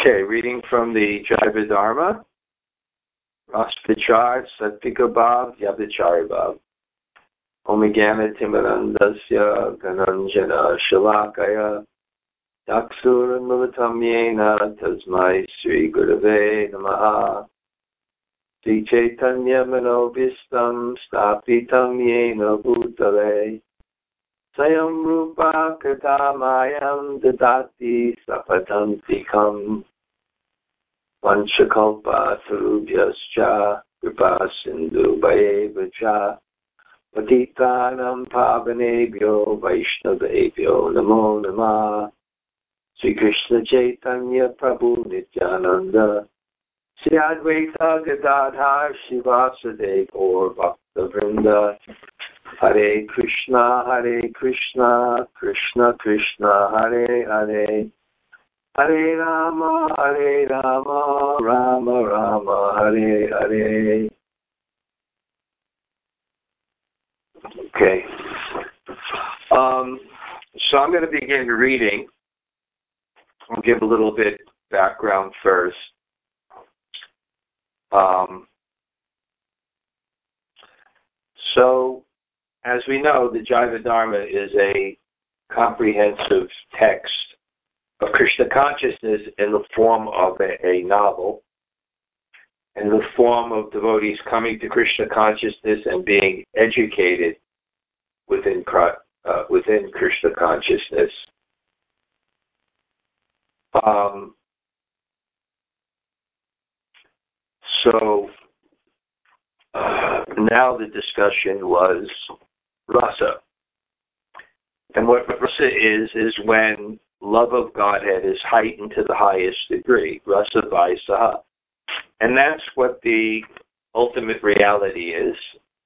Okay, reading from the Jaiva Dharma, Raspachar, Satvika Bhav, Yabhichari Bhav. Omigana Timarandasya Gananjana Shalakaya Daksura Militam Yena Tasmai Sri Gurave Namaha Sri Chaitanya Manobhistam Stapitam Yena Bhutale Sayam Rupa Katamayam Dadati Sapatam Tikam Vanchakalpa Tarubhyascha Kripa Sindhu Bhayevacha Patitanam Pavanebhyo Vaishnavebhyo Namo Namah Sri Krishna Chaitanya Prabhu Nityananda Sri Advaita Gadadhar Srivasudeva Gaur Bhakta Vrinda Hare Krishna Krishna Krishna Hare Hare Hare Rama Rama Rama Hare Hare. Okay. So I'm going to begin reading. I'll give a little bit background first. So, as we know, the Jaiva Dharma is a comprehensive text of Krishna consciousness in the form of a novel, in the form of devotees coming to Krishna consciousness and being educated within Krishna consciousness. So now the discussion was rasa. And what rasa is when love of Godhead is heightened to the highest degree, rasa vaisaha. And that's what the ultimate reality is.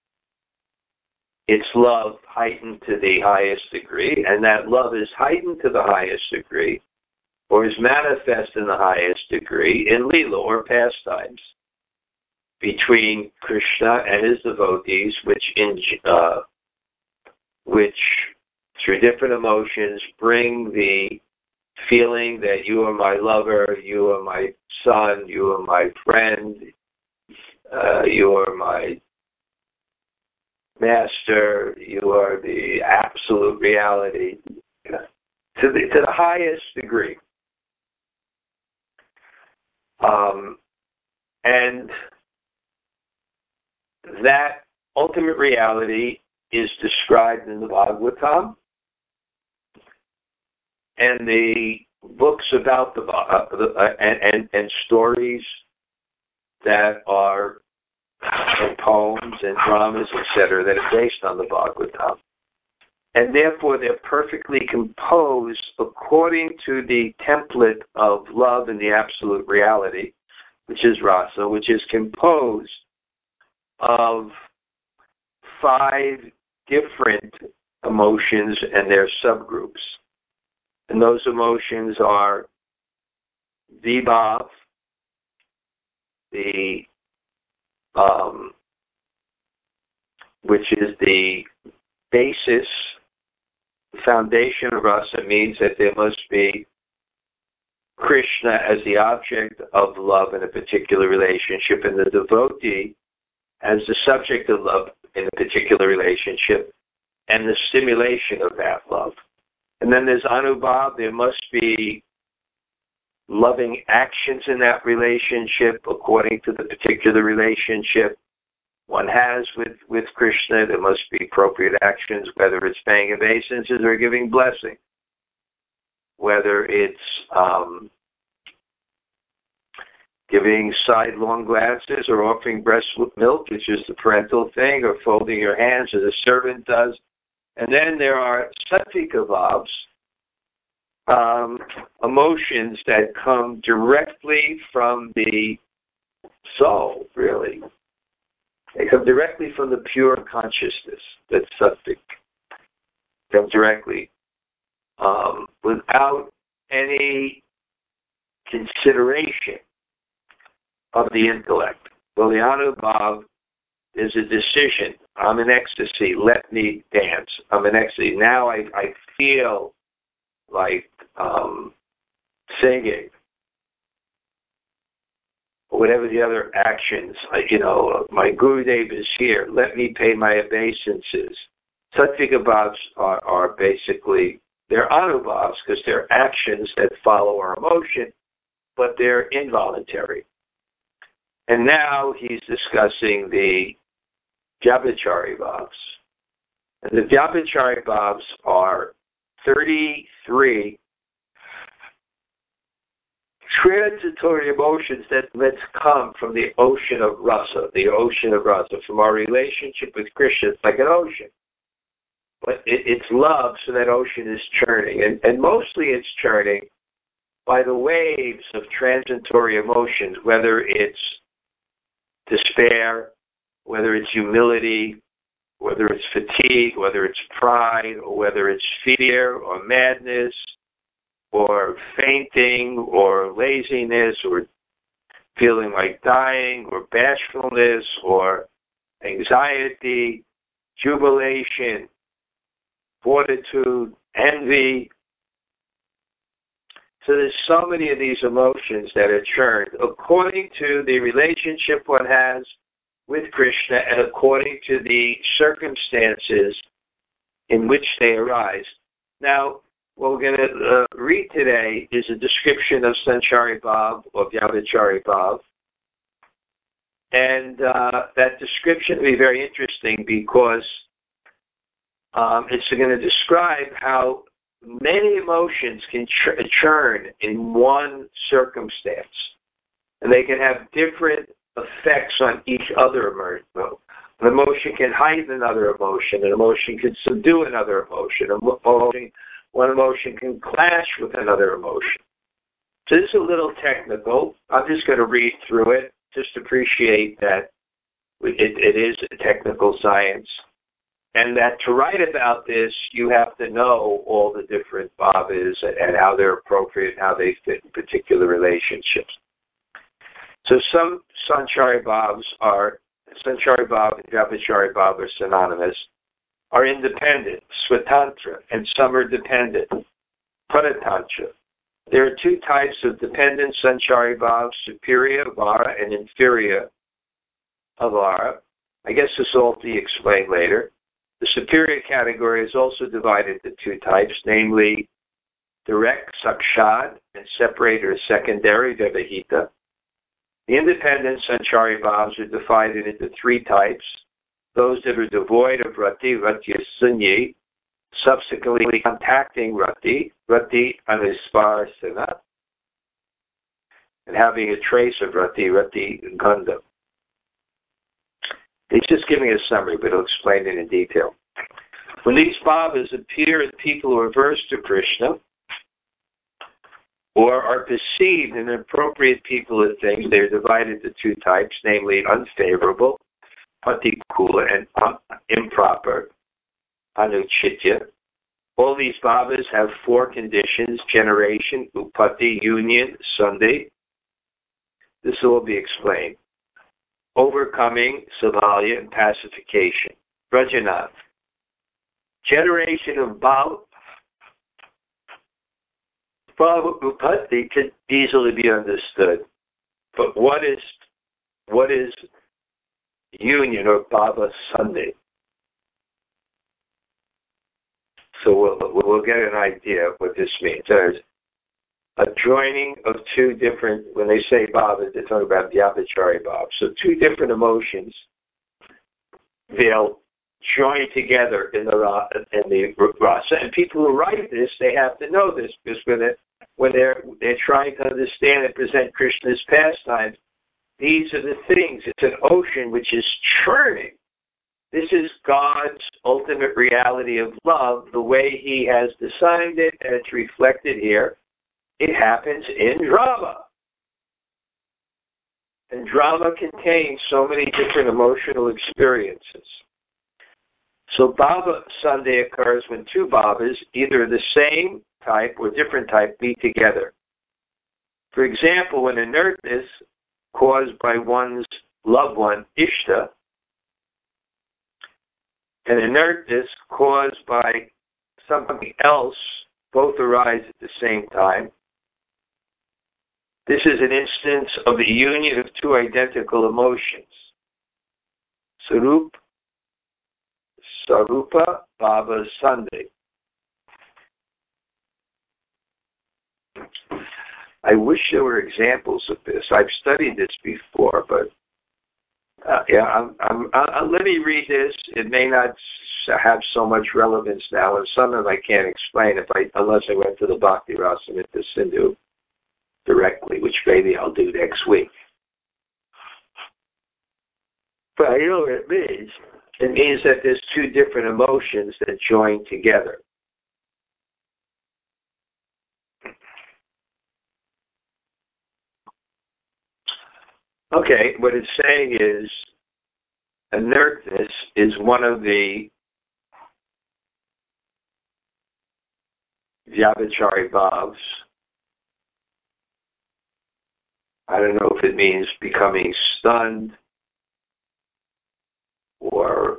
It's love heightened to the highest degree, and that love is heightened to the highest degree, or is manifest in the highest degree in Leela, or pastimes, between Krishna and his devotees, which through different emotions bring the feeling that you are my lover, you are my son, you are my friend, you are my master, you are the absolute reality, to the highest degree. And that ultimate reality is described in the Bhagavatam and the books about and stories that are and poems and dramas, etc., that are based on the Bhagavatam. And therefore, they're perfectly composed according to the template of love and the absolute reality, which is rasa, which is composed of 5 different emotions and their subgroups. And those emotions are vibhav, which is the basis, the foundation of rasa, means that there must be Krishna as the object of love in a particular relationship, and the devotee as the subject of love in a particular relationship, and the stimulation of that love. And then there's anubhav. There must be loving actions in that relationship according to the particular relationship one has with Krishna. There must be appropriate actions, whether it's paying obeisances or giving blessing, whether it's giving sidelong glances or offering breast milk, which is the parental thing, or folding your hands as a servant does. And then there are sattvika bhavs, emotions that come directly from the soul, really. They come directly from the pure consciousness, that's sattvic. Come directly, without any consideration of the intellect. Well, the anubhav is a decision. I'm in ecstasy. Let me dance. I'm in ecstasy. Now I feel like singing. whatever the other actions, my Gurudev is here, let me pay my obeisances. Sattvika bhavs are basically, they're anubhavs because they're actions that follow our emotion, but they're involuntary. And now he's discussing the Vyabhichari bhavs. And the Vyabhichari bhavs are 33 transitory emotions that let's come from the ocean of rasa, from our relationship with Krishna. It's like an ocean. But it's love, so that ocean is churning. And mostly it's churning by the waves of transitory emotions, whether it's despair, whether it's humility, whether it's fatigue, whether it's pride, or whether it's fear or madness, or fainting, or laziness, or feeling like dying, or bashfulness, or anxiety, jubilation, fortitude, envy. So there's so many of these emotions that are churned according to the relationship one has with Krishna and according to the circumstances in which they arise. Now, what we're going to read today is a description of Sanchari Bhav or Vyabhichari Bhav. And that description will be very interesting because it's going to describe how many emotions can churn in one circumstance. And they can have different effects on each other emotion. An emotion can heighten another emotion. An emotion can subdue another emotion. One emotion can clash with another emotion. So this is a little technical. I'm just going to read through it. Just appreciate that it is a technical science. And that to write about this, you have to know all the different bhavas and how they're appropriate, how they fit in particular relationships. So some Sanchari Bhavs Sanchari Bhav and Vyabhichari Bhav are synonymous, are independent, Swatantra, and some are dependent, Paratantra. There are two types of dependent Sanchari Bhavs, superior Vara and inferior Avara. I guess this will be explained later. The superior category is also divided into two types, namely direct Sakshad and separated or secondary Vyavahita. The independent Sanchari Bhavs are divided into three types. Those that are devoid of Rati, Ratyasunyi, subsequently contacting Rati Anisparsana, and having a trace of Rati Gandha. He's just giving a summary, but he'll explain it in detail. When these bhavas appear in people who are averse to Krishna, or are perceived in appropriate people and things, they are divided into two types, namely unfavorable, patikula, and improper, anuchitya. All these bhavas have four conditions: generation, upati, union, sandhi. This will be explained. Overcoming, savalya, and pacification. Brajanath. Generation of bhava upati can easily be understood. But what is union or bhava sandhi? So we'll get an idea of what this means. There's a joining of two different, when they say bhavas, they're talking about Vyabhichari bhav. So two different emotions, they'll join together in the rasa. And people who write this, they have to know this, because when they're trying to understand and present Krishna's pastimes, these are the things. It's an ocean which is churning. This is God's ultimate reality of love, the way He has designed it, and it's reflected here. It happens in drama. And drama contains so many different emotional experiences. So bhava sandhi occurs when two bhavas, either the same type or different type, meet together. For example, when inertness caused by one's loved one, ishta, and inertness caused by something else, both arise at the same time, This is an instance of the union of two identical emotions. Sarupa Bhava Sunday. I wish there were examples of this. I've studied this before, but let me read this. It may not have so much relevance now, and some of them I can't explain unless I went to the Bhakti Rasamrita Sindhu directly, which maybe I'll do next week. But I know what it means. It means that there's two different emotions that join together. Okay, what it's saying is inertness is one of the Vyabhichari bhavs. I don't know if it means becoming stunned or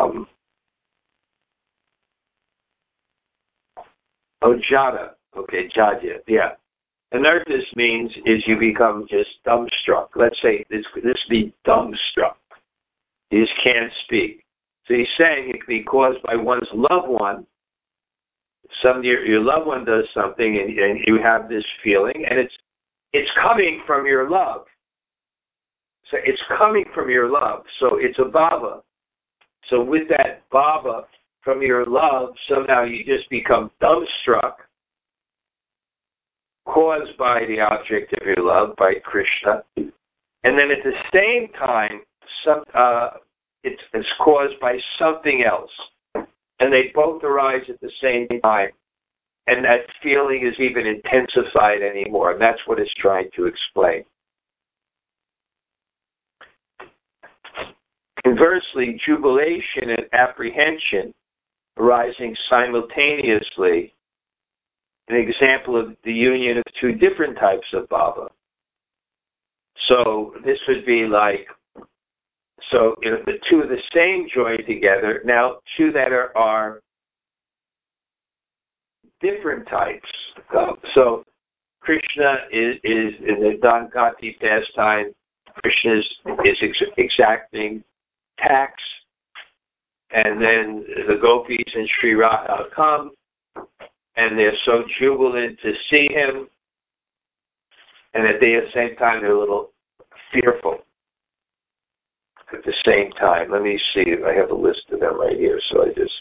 jada. Okay, jadya. Yeah. Inertness means is you become just dumbstruck. Let's say this be dumbstruck. You just can't speak. So he's saying it can be caused by one's loved one. Your loved one does something and you have this feeling, and it's coming from your love. So it's coming from your love. So it's a bhava. So with that bhava from your love, somehow you just become dumbstruck, caused by the object of your love, by Krishna. And then at the same time, it's caused by something else. And they both arise at the same time. And that feeling is even intensified anymore. And that's what it's trying to explain. Conversely, jubilation and apprehension arising simultaneously, an example of the union of two different types of bhava. So this would be like, the two of the same join together. Now, two that are different types. So Krishna is in the Dankati pastime. Krishna is exacting tax, and then the gopis and Sri Radha come, and they're so jubilant to see him, and at the same time they're a little fearful. At the same time, let me see if I have a list of them right here. So I just.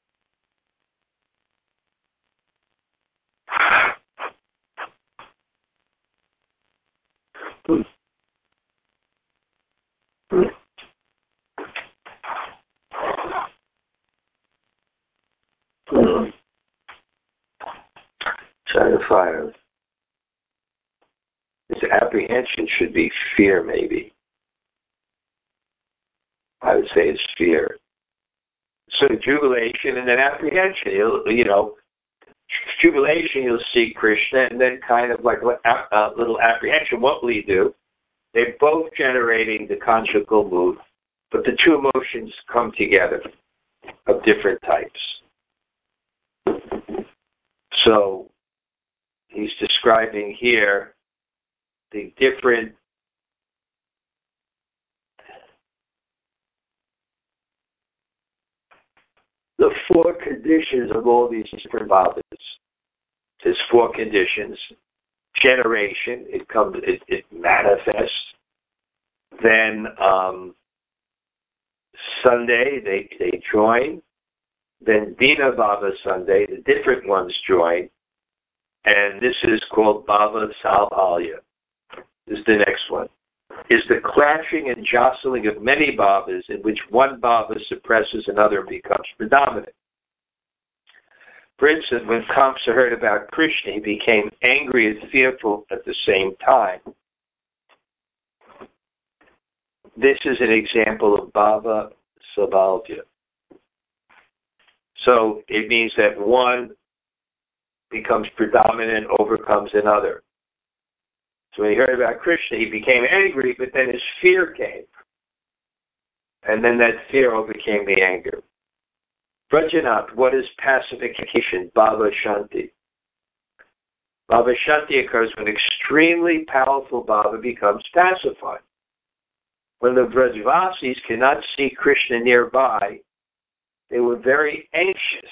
Trying to find. This apprehension should be fear, maybe. I would say it's fear. So jubilation and then apprehension. Jubilation, you'll see Krishna, and then kind of like a little apprehension. What will he do? They're both generating the conjugal mood, but the two emotions come together of different types. So he's describing here the different the four conditions of all these different bhavas. There's four conditions. Generation, it manifests. Then Sunday, they join. Then Dina Bhava Sunday, the different ones join. And this is called Bhava Salhalya. This is the next one. Is the clashing and jostling of many bhavas in which one bhava suppresses another and becomes predominant. For instance, when Kamsa heard about Krishna, he became angry and fearful at the same time. This is an example of bhava sabhalya. So it means that one becomes predominant, overcomes another. So when he heard about Krishna, he became angry, but then his fear came. And then that fear overcame the anger. Vrajanath, what is pacification? Bhava Shanti. Bhava Shanti occurs when extremely powerful Bhava becomes pacified. When the Vrajavasis cannot see Krishna nearby, they were very anxious.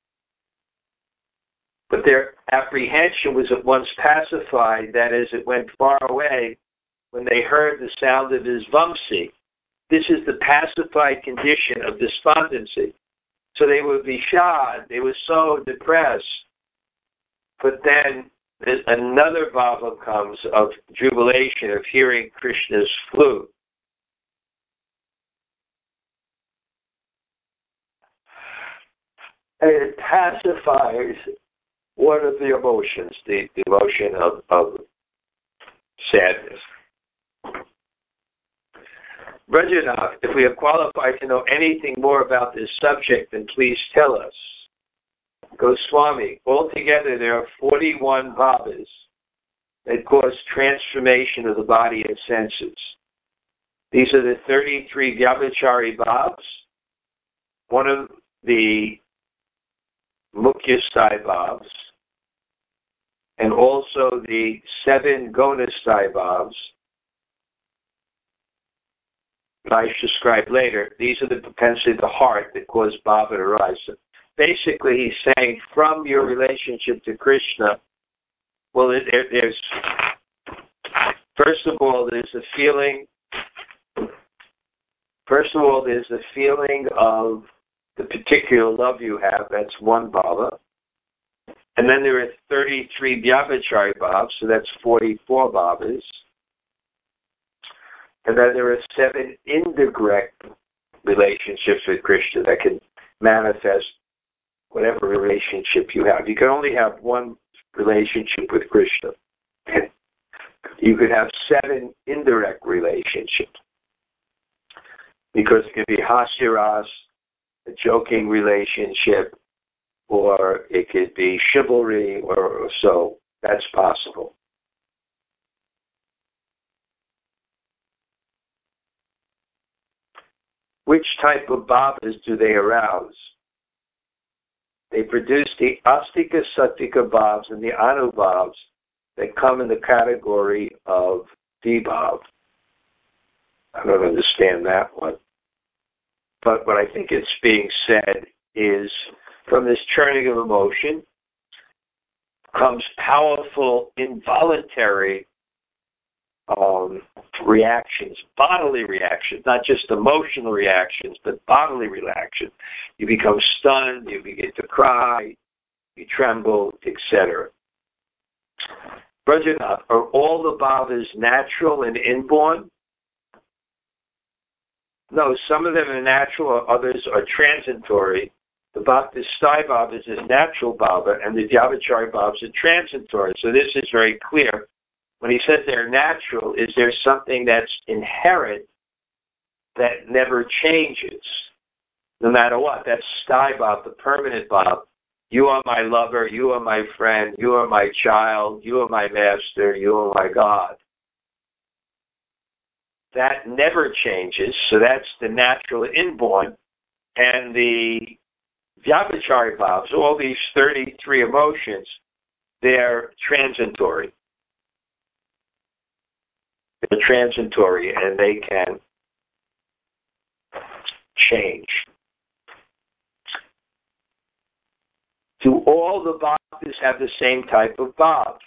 But their apprehension was at once pacified, that is, it went far away when they heard the sound of his Vamsi. This is the pacified condition of despondency. So they were vishad, they were so depressed. But then another bhava comes of jubilation, of hearing Krishna's flute. And it pacifies one of the emotions, the emotion of sadness. Brajanath, if we are qualified to know anything more about this subject, then please tell us. Goswami, altogether there are 41 bhavas that cause transformation of the body and senses. These are the 33 Vyabhachari bhavas, one of the Mukhya-sthai bhavas, and also the 7 Guna-sthai bhavas that I shall describe later. These are the propensity of the heart that cause bhava to rise. So basically, he's saying from your relationship to Krishna, well, there's, first of all, there's a feeling of the particular love you have. That's one bhava. And then there are 33 Vyabhachari bhavas, so that's 44 bhavas. And then there are 7 indirect relationships with Krishna that can manifest whatever relationship you have. You can only have one relationship with Krishna. You could have 7 indirect relationships. Because it could be hasyaras, a joking relationship, or it could be chivalry, or so. That's possible. Which type of bhavas do they arouse? They produce the astika sattika bhavas and the anubhavs that come in the category of vibhav. I don't understand that one. But what I think it's being said is from this churning of emotion comes powerful involuntary reactions, bodily reactions, not just emotional reactions, but bodily reactions. You become stunned, you begin to cry, you tremble, etc. Brajanath, are all the bhavas natural and inborn? No, some of them are natural, others are transitory. The Bhakti-sthai bhavas is natural bhava, and the Vyabhachari bhavas are transitory. So this is very clear. When he says they're natural, is there something that's inherent that never changes, no matter what? That's sthai bhav, the permanent bhav. You are my lover, you are my friend, you are my child, you are my master, you are my God. That never changes, so that's the natural inborn. And the Vyabhachari bhavas, all these 33 emotions, they're transitory. They're transitory, and they can change. Do all the bhaktas have the same type of bhav?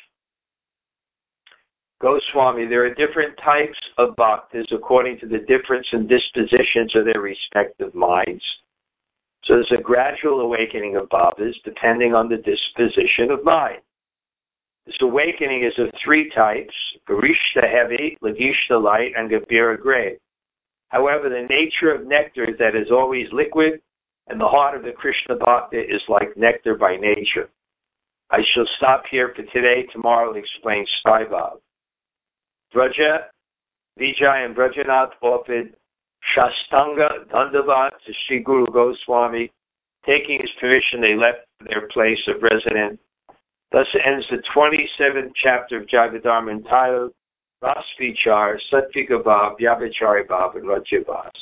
Goswami, there are different types of bhaktas according to the difference in dispositions of their respective minds. So there's a gradual awakening of bhavas depending on the disposition of mind. This awakening is of 3 types: Garishta heavy, Lagishta light, and Gambhira great. However, the nature of nectar is that it is always liquid, and the heart of the Krishna Bhakta is like nectar by nature. I shall stop here for today. Tomorrow I'll explain Sthai Bhav. Vraja, Vijay, and Brajanath offered Shastanga Dandavat to Sri Guru Goswami. Taking his permission, they left their place of residence. Thus ends the 27th chapter of Jagadharma entitled Ras Vichar, Sattvika Bhav, Vyabhachari Bhav, and Rajyavas.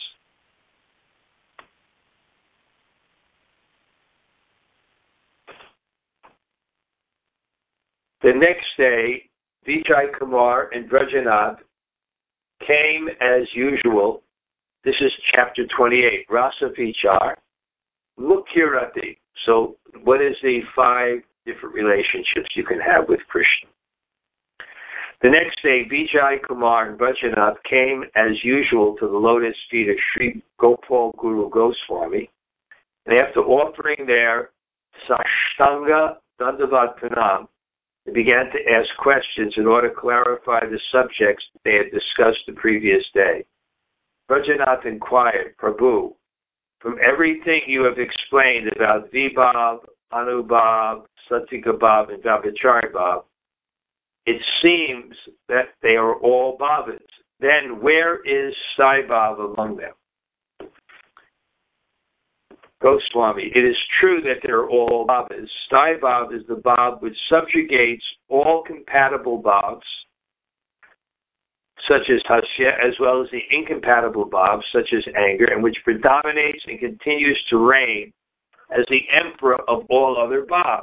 The next day, Vijay Kumar and Brajanath came as usual. This is chapter 28, Rasa Vichar, Mukhya Rati. So what is the 5 different relationships you can have with Krishna? The next day, Vijay Kumar and Brajanath came as usual to the lotus feet of Sri Gopal Guru Goswami, and after offering their Sashtanga Dandavat Pranam, they began to ask questions in order to clarify the subjects they had discussed the previous day. Brajanath inquired, Prabhu, from everything you have explained about Vibhav, Anubhav, Satyakabhav, and Vabhacharibhav, it seems that they are all bhavas. Then where is Sai Bhav among them? Goswami, it is true that they are all bhavas. Sai Bhav is the bhav which subjugates all compatible bhavs, such as hasya, as well as the incompatible bhavs, such as anger, and which predominates and continues to reign as the emperor of all other bhavs.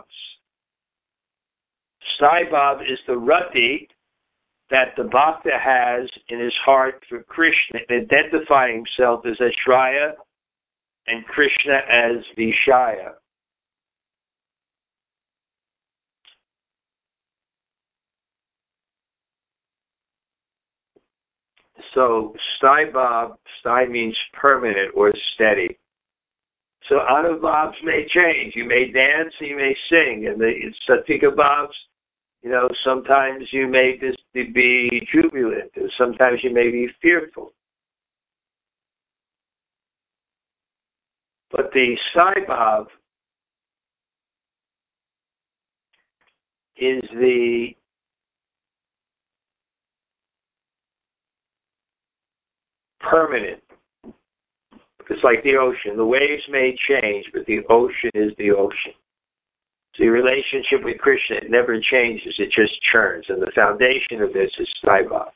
Sai Bhav is the rati that the bhakta has in his heart for Krishna, identifying himself as Ashraya and Krishna as Vishaya. So Sai Bhav, Sai means permanent or steady. So Anubhavs may change. You may dance, you may sing. And the Satika Bhavs, sometimes you may just be jubilant, or sometimes you may be fearful. But the Sai Bhav is the permanent. It's like the ocean. The waves may change, but the ocean is the ocean. So your relationship with Krishna, it never changes, it just churns. And the foundation of this is Sai Bhav.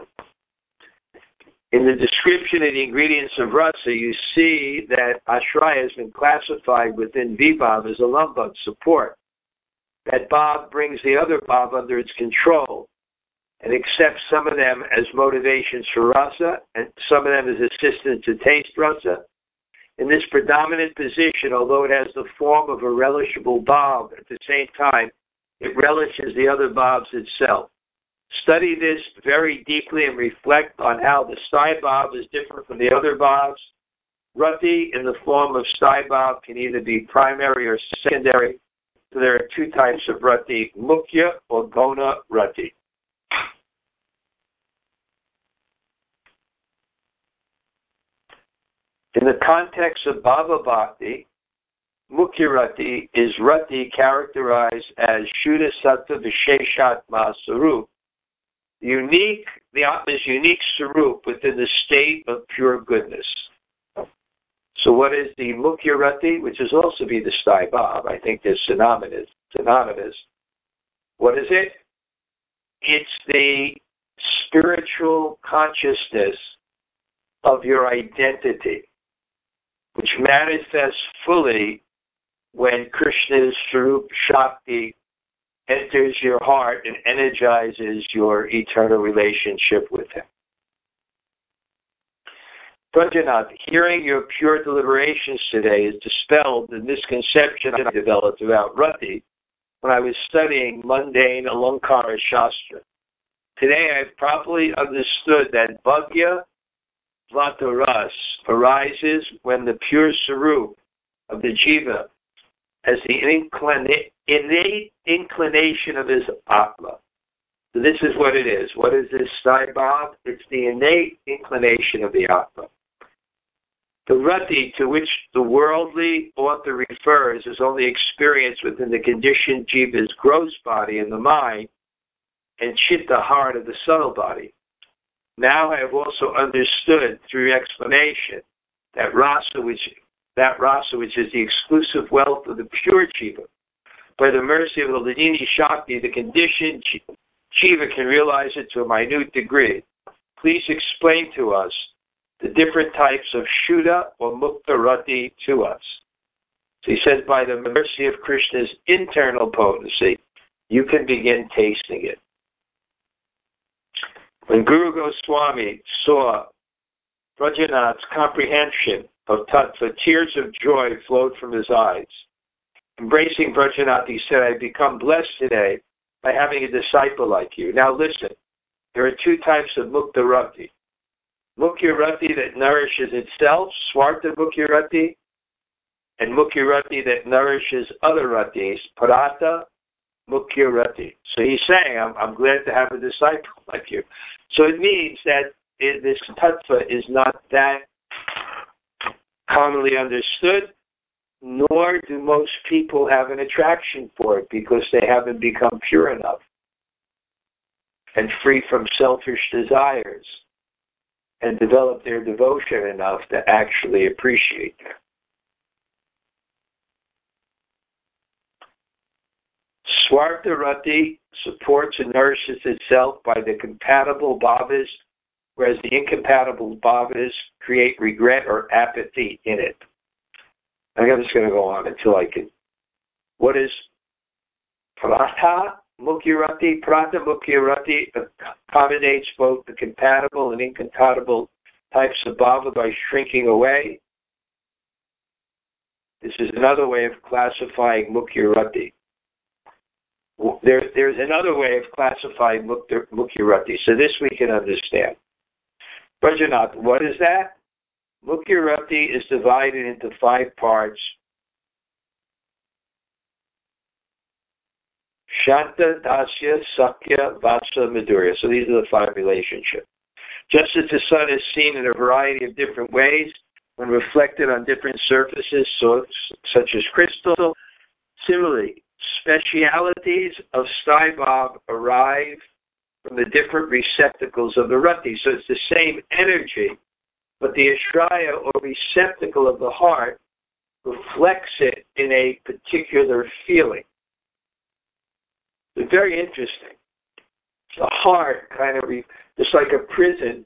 In the description of the ingredients of rasa, you see that Ashraya has been classified within Vibhav as a lambak, support. That Bhav brings the other Bhav under its control and accepts some of them as motivations for rasa and some of them as assistance to taste rasa. In this predominant position, although it has the form of a relishable bhav, at the same time, it relishes the other bhavs itself. Study this very deeply and reflect on how the Sai Bhav is different from the other bhavs. Rati in the form of Sai Bhav can either be primary or secondary. So there are 2 types of Rati, Mukhya or Gona Rati. In the context of Bhava Bhakti, Mukhya Rati is Rati characterized as Shuddha Sattva Visheshatma Sarup, the Atma's unique Sarup within the state of pure goodness. So what is the Mukhya Rati, which is also be the Sai Bhav? I think they're synonymous. What is it? It's the spiritual consciousness of your identity, which manifests fully when Krishna's Swarup Shakti enters your heart and energizes your eternal relationship with him. Brajanath, hearing your pure deliberations today is dispelled the misconception I developed about Rati when I was studying mundane Alankara Shastra. Today I have properly understood that Bhagya Vataras arises when the pure Sarup of the Jiva as the innate inclination of his Atma. So this is what it is. What is this Sai Bhav? It's the innate inclination of the Atma. The Rati to which the worldly author refers is only experienced within the conditioned Jiva's gross body in the mind and Chitta heart of the subtle body. Now I have also understood through explanation that rasa which is the exclusive wealth of the pure Jiva. By the mercy of the Ladini Shakti, the conditioned Jiva can realize it to a minute degree. Please explain to us the different types of Shuddha or Mukta Rati to us. So he says, by the mercy of Krishna's internal potency, you can begin tasting it. When Guru Goswami saw Brajanath's comprehension of tattva, tears of joy flowed from his eyes. Embracing Brajanath, he said, I've become blessed today by having a disciple like you. Now listen, there are two types of mukta rati. Mukya rati that nourishes itself, swarta mukya rati, and mukya rati that nourishes other ratis, parata mukya rati. So he's saying, I'm glad to have a disciple like you. So it means that this tattva is not that commonly understood, nor do most people have an attraction for it because they haven't become pure enough and free from selfish desires and develop their devotion enough to actually appreciate it. Swarta rati supports and nourishes itself by the compatible bhavas, whereas the incompatible bhavas create regret or apathy in it. I'm just going to go on until I can. What is prata mukya rati? Prata mukya rati accommodates both the compatible and incompatible types of bhava by shrinking away. This is another way of classifying mukya rati. There's another way of classifying mukya rati, so this we can understand. Brajanath, what is that? Mukya rati is divided into 5 parts. Shanta, Dasya, Sakya, Vatsa, Madhurya. So these are the 5 relationships. Just as the sun is seen in a variety of different ways when reflected on different surfaces, such as crystal, similarly, specialities of Staibhav arrive from the different receptacles of the rati. So it's the same energy, but the ashraya or receptacle of the heart reflects it in a particular feeling. It's very interesting. The heart kind of, just like a prism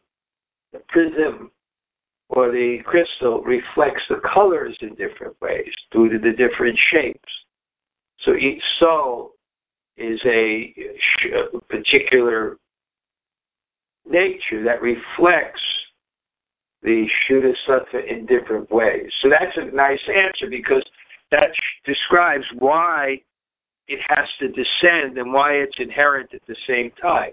or the crystal reflects the colors in different ways due to the different shapes. So each soul is a particular nature that reflects the Shuddha Sattva in different ways. So that's a nice answer because that describes why it has to descend and why it's inherent at the same time.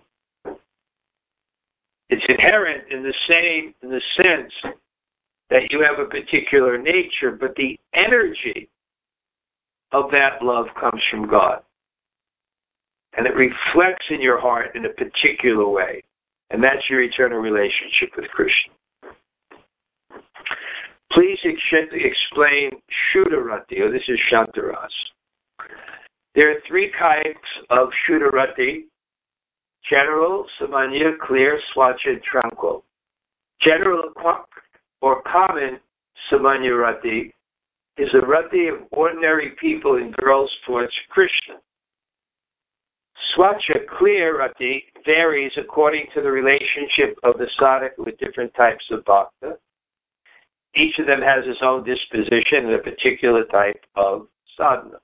It's inherent in the sense that you have a particular nature, but the energy of that love comes from God. And it reflects in your heart in a particular way. And that's your eternal relationship with Krishna. Please explain Shuddha Rati, or this is Shantaras. There are 3 types of Shuddha Rati: general, samanya, clear, swacha, and tranquil. General or common samanya Rati is a Rati of ordinary people and girls towards Krishna. Swacha, clear Rati, varies according to the relationship of the sadhaka with different types of bhakta. Each of them has its own disposition and a particular type of sadhana.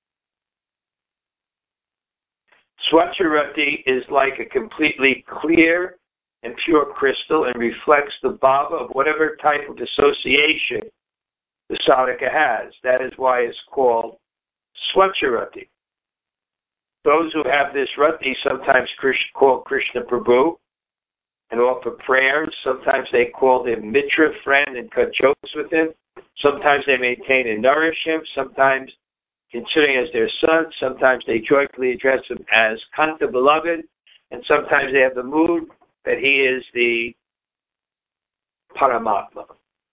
Swacha Rati is like a completely clear and pure crystal and reflects the bhava of whatever type of association the sadhaka has. That is why it's called Swacha Rati. Those who have this Rati sometimes call Krishna Prabhu and offer prayers. Sometimes they call him Mitra, friend, and cut jokes with him. Sometimes they maintain and nourish him. Sometimes considering as their son. Sometimes they joyfully address him as Kanta, beloved. And sometimes they have the mood that he is the Paramatma.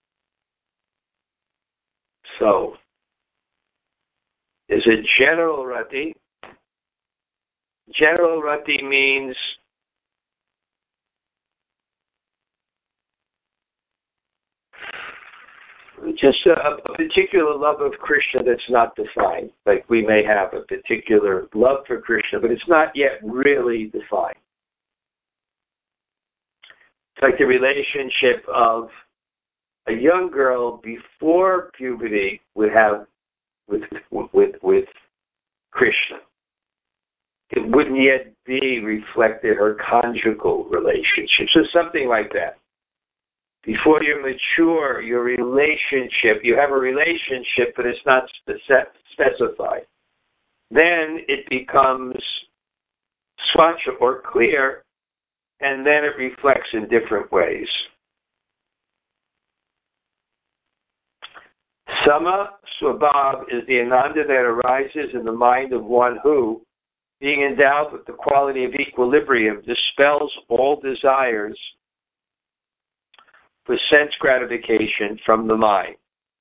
So, there's a general Rati. General Rati means just a particular love of Krishna that's not defined. Like we may have a particular love for Krishna, but it's not yet really defined. It's like the relationship of a young girl before puberty would have with Krishna. it wouldn't yet be reflected her conjugal relationship. So something like that. Before you're mature, your relationship, you have a relationship, but it's not specified. Then it becomes swacha or clear, and then it reflects in different ways. Sama Swabhav is the Ananda that arises in the mind of one who, being endowed with the quality of equilibrium, dispels all desires for sense gratification from the mind.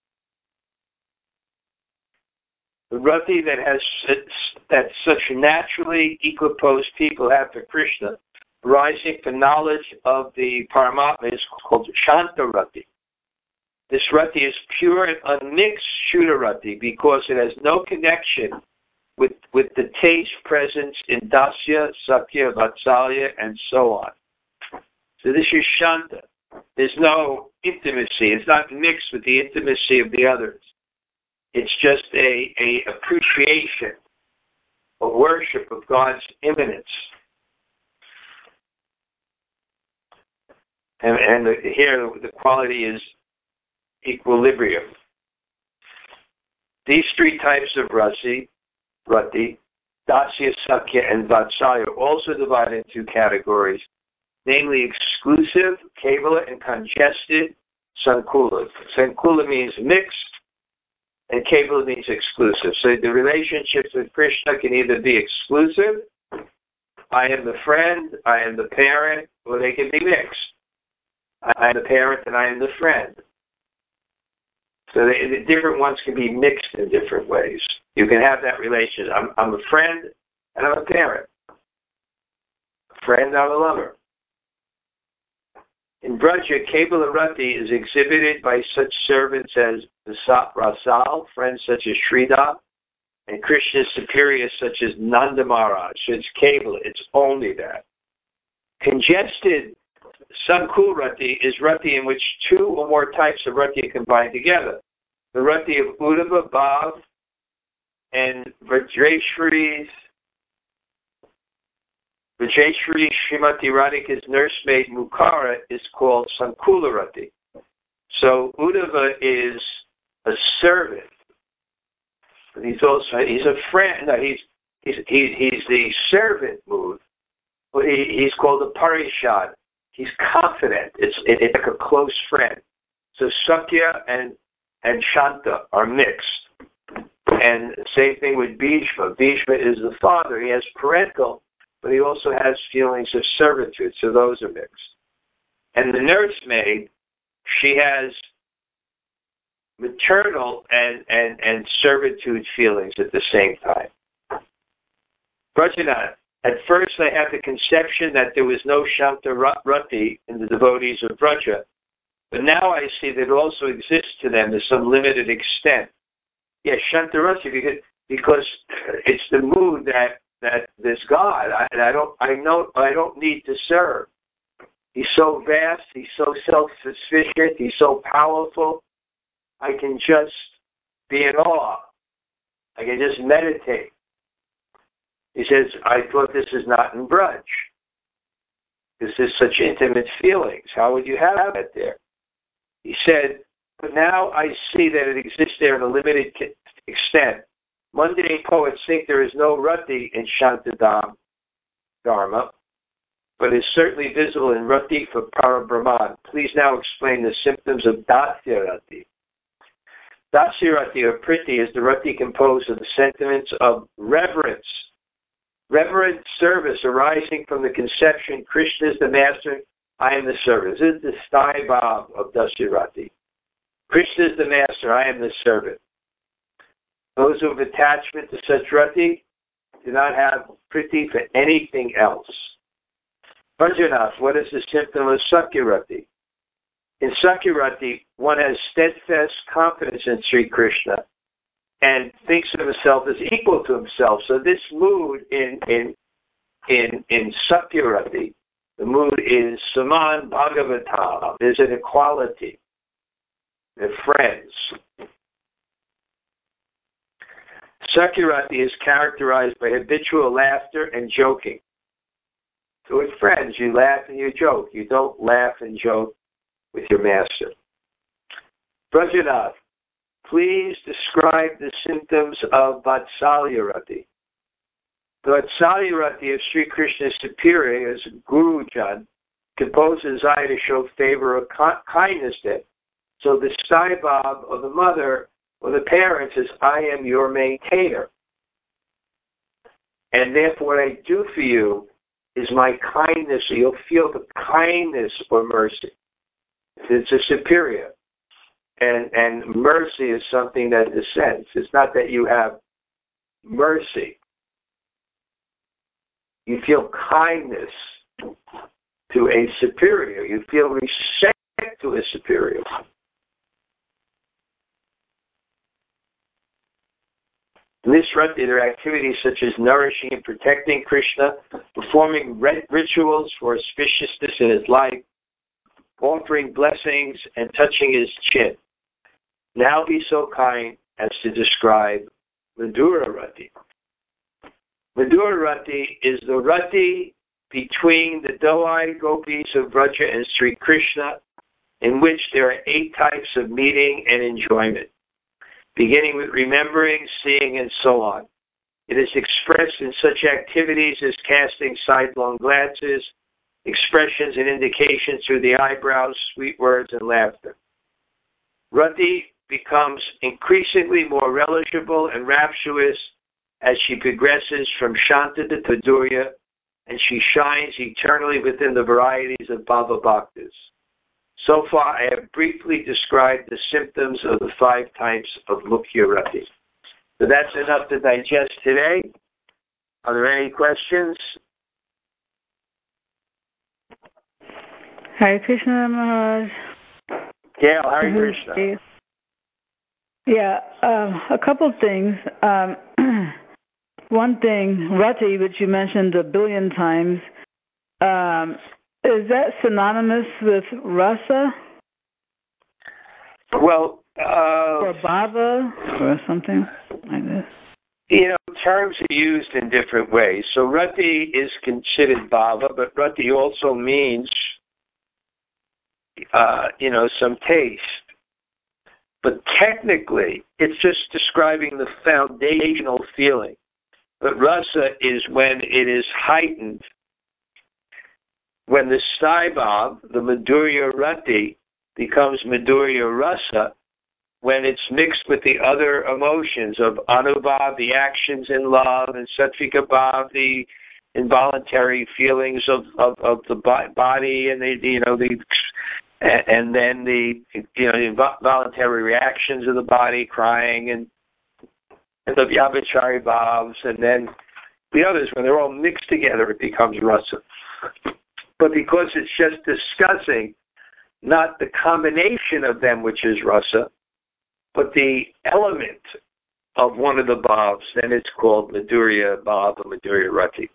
The rati that such naturally equiposed people have for Krishna, arising from knowledge of the Paramatma, is called Shanta Rati. This rati is pure and unmixed Shuddha Rati because it has no connection with the taste presence in Dasya, Sakya, Vatsalya, and so on. So this is Shanta. There's no intimacy. It's not mixed with the intimacy of the others. It's just a appreciation, a worship of God's immanence. And here the quality is equilibrium. These three types of rati, Dasya, Sakya, and Vatsalya, are also divided into two categories, namely exclusive, Kevala, and congested, Sankula. Sankula means mixed, and Kevala means exclusive. So the relationships with Krishna can either be exclusive, I am the friend, I am the parent, or they can be mixed. I am the parent and I am the friend. So the different ones can be mixed in different ways. You can have that relationship. I'm a friend and I'm a parent. A friend, I'm a lover. In Braja, Kevala Rati is exhibited by such servants as the Rasal, friends such as Sridhar, and Krishna's superiors such as Nanda Maharaj. So it's Kevala, it's only that. Congested Sankul Rati is Rati in which two or more types of Rati are combined together. The Rati of Uddhava, Bhav, and Vajreshwari Srimati Radhika's nursemaid Mukara is called Sankula Rati. So Uddhava is a servant. But he's a friend. No, he's the servant mood. But he's called a Parishad. He's confident. It's like a close friend. So Sakya and Shanta are mixed. And same thing with Bhishma. Bhishma is the father. He has parental, but he also has feelings of servitude. So those are mixed. And the nursemaid, she has maternal and servitude feelings at the same time. Brajanath. At first, I had the conception that there was no Shanta Rati in the devotees of Braja, but now I see that it also exists to them to some limited extent. Yes, Shanta Rati, because it's the mood that there's God. I don't need to serve. He's so vast. He's so self-sufficient. He's so powerful. I can just be in awe. I can just meditate. He says, I thought this is not in Braj. This is such intimate feelings. How would you have it there? He said, but now I see that it exists there in a limited extent. Mundane poets think there is no Rati in Shantadam Dharma, but is certainly visible in Rati for Parabrahman. Please now explain the symptoms of Dasya Rati. Dasya Rati or Priti is the Rati composed of the sentiments of reverence. Reverent service arising from the conception, Krishna is the master, I am the servant. This is the Sthai Bhav of Dasya Rati. Krishna is the master, I am the servant. Those who have attachment to such Rati do not have Priti for anything else. Bhajanath, what is the symptom of Sakya Rati? In Sakya Rati, one has steadfast confidence in Sri Krishna and thinks of himself as equal to himself. So this mood in Sakya Rati, the mood is Saman Bhagavatam. There's an equality. They're friends. Sakyarati is characterized by habitual laughter and joking. So with friends, you laugh and you joke. You don't laugh and joke with your master. Brajanath, please describe the symptoms of Vatsalyarati. The Vatsalyarati of Sri Krishna's superior is Gurujan, composed a desire to show favor or kindness to him. So the Saibab of the mother or the parents is, I am your maintainer. And therefore what I do for you is my kindness. So you'll feel the kindness or mercy. It's a superior. And mercy is something that descends. It's not that you have mercy. You feel kindness to a superior. You feel respect to a superior. In this rati, there are activities such as nourishing and protecting Krishna, performing rituals for auspiciousness in his life, offering blessings, and touching his chin. Now be so kind as to describe Madhura Rati. Madhura Rati is the Rati between the doe-eyed gopis of Vraja and Sri Krishna, in which there are 8 types of meeting and enjoyment, beginning with remembering, seeing, and so on. It is expressed in such activities as casting sidelong glances, expressions and indications through the eyebrows, sweet words, and laughter. Rati becomes increasingly more relishable and rapturous as she progresses from Shanta to Madhurya, and she shines eternally within the varieties of Bhava Bhaktas. So far, I have briefly described the symptoms of the 5 types of Mukhya Rati. So that's enough to digest today. Are there any questions? Hare Krishna Maharaj. Gail, Hare Krishna. Yeah, a couple of things. One thing, Rati, which you mentioned 1 billion times, is that synonymous with rasa? Well, or bhava, or something like this? You know, terms are used in different ways. So rati is considered bhava, but rati also means, some taste. But technically, it's just describing the foundational feeling. But rasa is when it is heightened. When the Saibab, the Madhurya Rati, becomes Madhurya Rasa, when it's mixed with the other emotions of Anubhav, the actions in love, and Sattvika Bhav, the involuntary feelings of the body, and and then the involuntary reactions of the body, crying, and the Vyabhichari Bhavs, and then the others, when they're all mixed together, it becomes Rasa. But because it's just discussing not the combination of them, which is rasa, but the element of one of the bhavs, then it's called Madhurya Bhav or Madhurya Rati.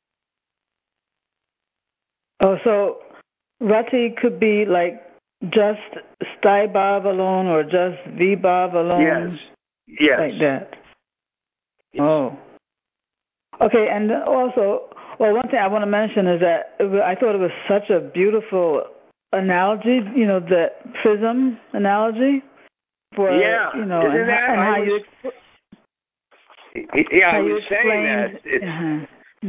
Oh, so Rati could be like just Sthai Bhav alone or just V-Bhav alone? Yes. Like that. Oh. Okay, and also, one thing I want to mention is that I thought it was such a beautiful analogy, the prism analogy. For, isn't that? I was saying that. It's,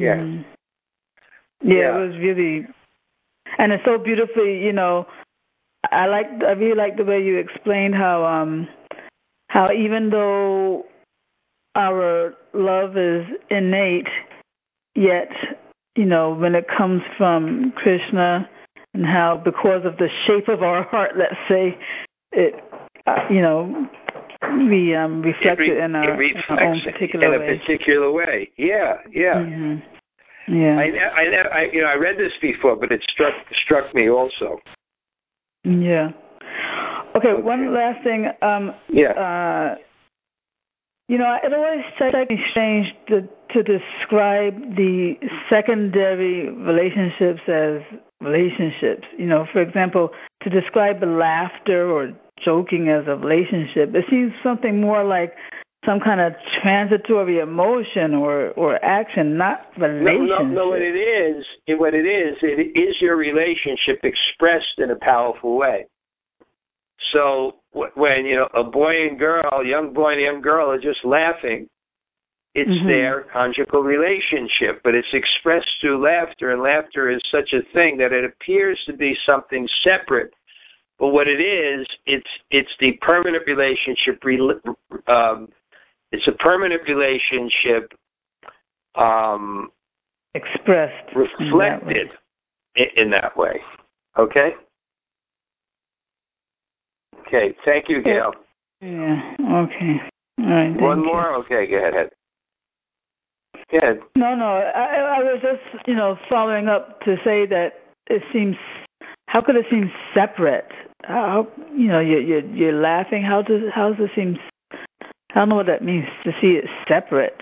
Yeah, it was really, and it's so beautifully, I really like the way you explained how even though our love is innate, yet, when it comes from Krishna, and how because of the shape of our heart, let's say, it, we reflect it in our own particular way. In a particular way. Yeah. Mm-hmm. Yeah. I read this before, but it struck me also. Yeah. Okay. One last thing. It always strikes me strange to describe the secondary relationships as relationships. For example, to describe laughter or joking as a relationship, it seems something more like some kind of transitory emotion or action, not relationship. No, what it is your relationship expressed in a powerful way. So when, a boy and girl, young boy and young girl are just laughing, it's their conjugal relationship, but it's expressed through laughter, and laughter is such a thing that it appears to be something separate. But what it is, it's the permanent relationship. It's a permanent relationship expressed, reflected in that way. Okay? Okay, thank you, Gail. Yeah, okay. All right, One more? Okay, go ahead. Go ahead. No, I was just, following up to say that it seems, how could it seem separate? How, you're laughing. How does it seem? I don't know what that means to see it separate.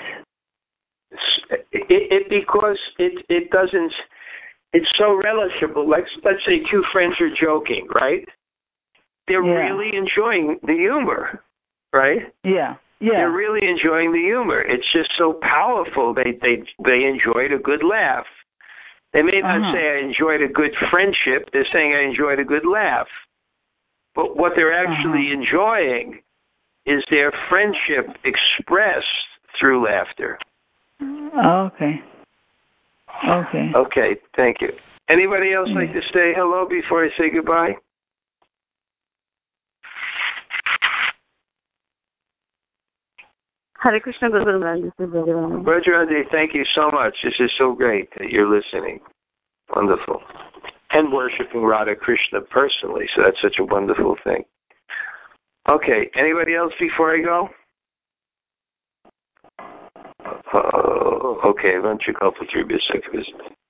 Because it doesn't. It's so relishable. Like, let's say two friends are joking, right? They're really enjoying the humor, right? Yeah. They're really enjoying the humor. It's just so powerful. They enjoyed a good laugh. They may not say I enjoyed a good friendship. They're saying I enjoyed a good laugh. But what they're actually enjoying is their friendship expressed through laughter. Okay. Okay, thank you. Anybody else like to say hello before I say goodbye? Hare Krishna, Guru Maharaj. This is Bhagavan. Brajrandi, thank you so much. This is so great that you're listening. Wonderful. And worshiping Radha Krishna personally, so that's such a wonderful thing. Okay, anybody else before I go? Okay, Vanchakalpatribhya